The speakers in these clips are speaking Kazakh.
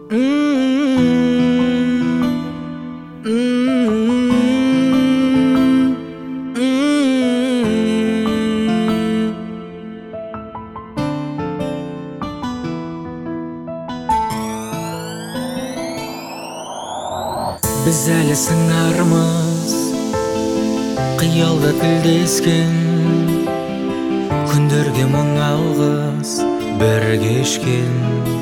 Biz әлі сыңармыз, қиялда тілдескен, күндерге мың алғыс бір кешкен.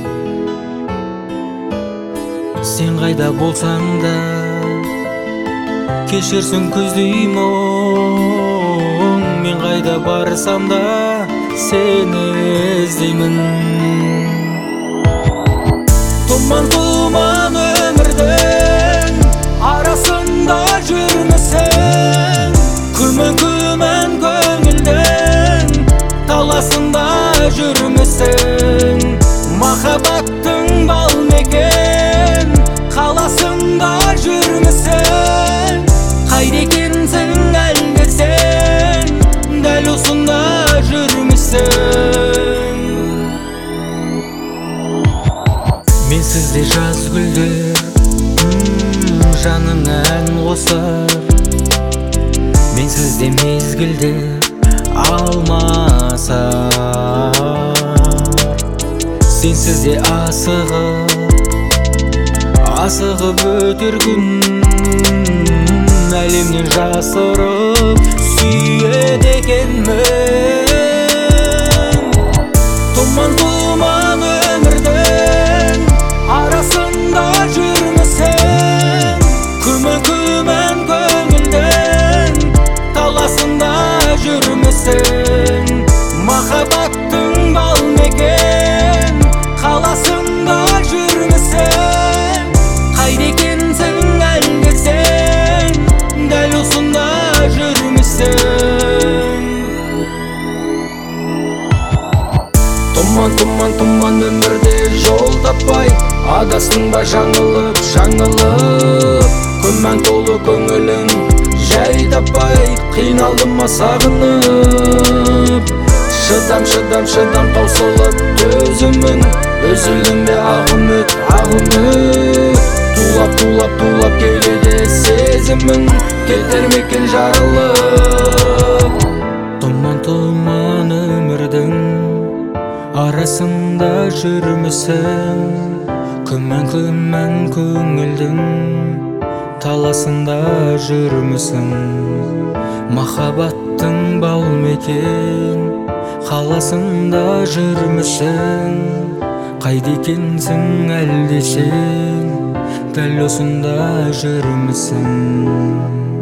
Сен қайда болсаң да, кешерсің күздей мұң. Мен қайда барсам да, сені іздеймін. Тұман өмірдің арасында жүрмісің? Күмән көңілдің таласында жүрмісің? Махаббаттың бал мекен қаласында жүрмісің? Қайда екенсің әлде сен, дәл осында жүрмісің? Мен сізде жаз гүлдер, жаным ән қосар. Мен сізде мезгілдер алмасар. Сен сізде асығып өтер күн, әлемнен жасырып сүйеді екенмін. Тұман өмірдің арасында жүрмісің? Күмән көңілдің таласында жүрмісің? Махаббаттың бал мекен қаласында жүрмісің? Қайда екенсің әлде сен, дәл осында жүрмісің? Тұман өмірде жол таппай, адастың ба жаңылып? Күмән толы көңілің жай таппай, қиналдым ма сағынып? Шыдам таусылып төзімің, үзілдің бе ағымыт? Тулап келеді сезімің, кетер мекен жарылып? Тұман өмірдің арасында жүрмісің? Күмән көңілдің таласында жүрмісің? Махаббаттың бал мекен қаласында жүрмісің? Қайда екенсің әлде сен, дәл осында жүрмісің?